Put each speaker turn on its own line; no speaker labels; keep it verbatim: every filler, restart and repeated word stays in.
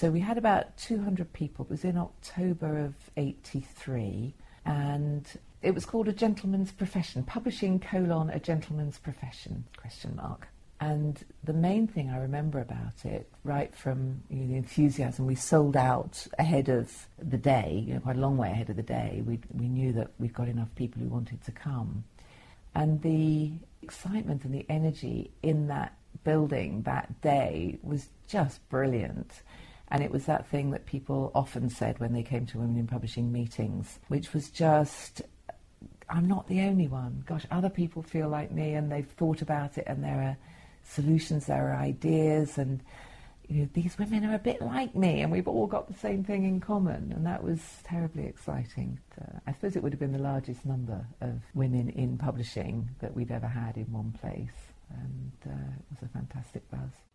So we had about two hundred people. It was in October of eighty-three, and it was called A Gentleman's Profession, Publishing colon A Gentleman's Profession, question mark. And the main thing I remember about it, right from you know, the enthusiasm, we sold out ahead of the day, you know, quite a long way ahead of the day. We we knew that we'd got enough people who wanted to come. And the excitement and the energy in that building that day was just brilliant. And it was that thing that people often said when they came to Women in Publishing meetings, which was just, I'm not the only one. Gosh, other people feel like me and they've thought about it and there are solutions, there are ideas, and you know, these women are a bit like me and we've all got the same thing in common. And that was terribly exciting. Uh, I suppose it would have been the largest number of women in publishing that we've ever had in one place. And uh, it was a fantastic buzz.